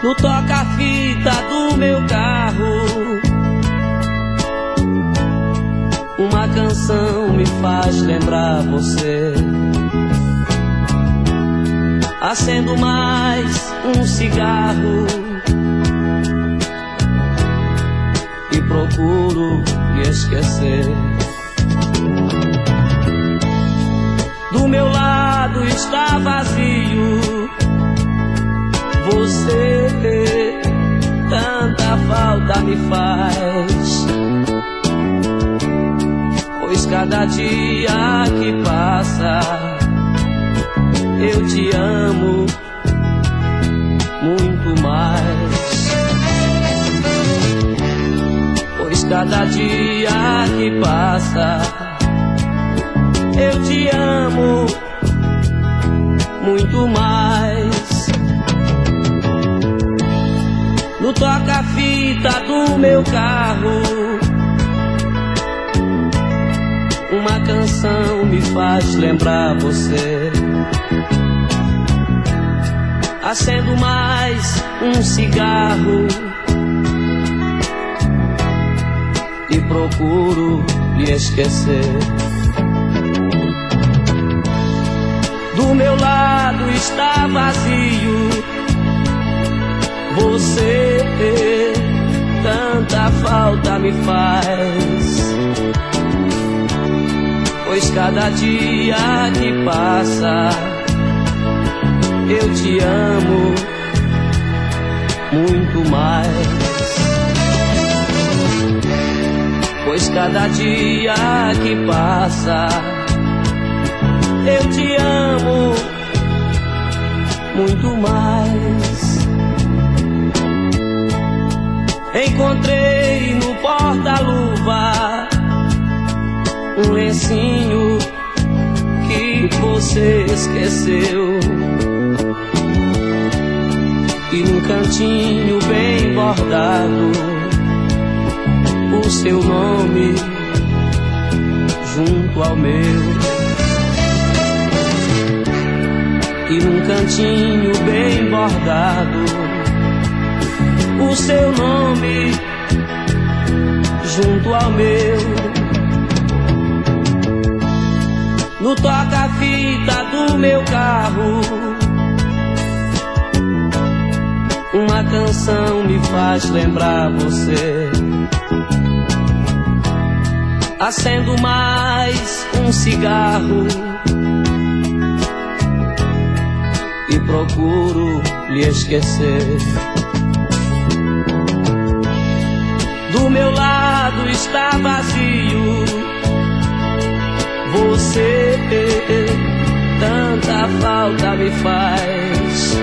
no toca-fita do meu carro. Uma canção me faz lembrar você. Acendo mais um cigarro e procuro me esquecer. Do meu lado está vazio. Você tanta falta me faz, pois cada dia que passa eu te amo muito mais. Pois cada dia que passa eu te amo muito mais. No toca-fita do meu carro, uma canção me faz lembrar você. Acendo mais um cigarro e procuro me esquecer. Do meu lado está vazio. Você tanta falta me faz, pois cada dia que passa eu te amo muito mais. Pois cada dia que passa eu te amo muito mais. Encontrei no porta-luva um lencinho que você esqueceu, e num cantinho bem bordado o seu nome junto ao meu. E num cantinho bem bordado o seu nome junto ao meu. No toca-fita do meu carro, uma canção me faz lembrar você. Acendo mais um cigarro e procuro lhe esquecer. Do meu lado está vazio. Você tanta falta me faz,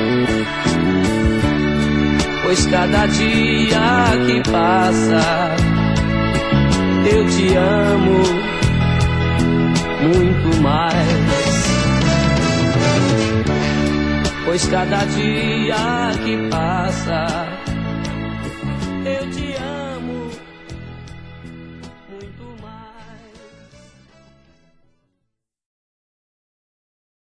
pois cada dia que passa eu te amo muito mais. Pois cada dia que passa eu te amo.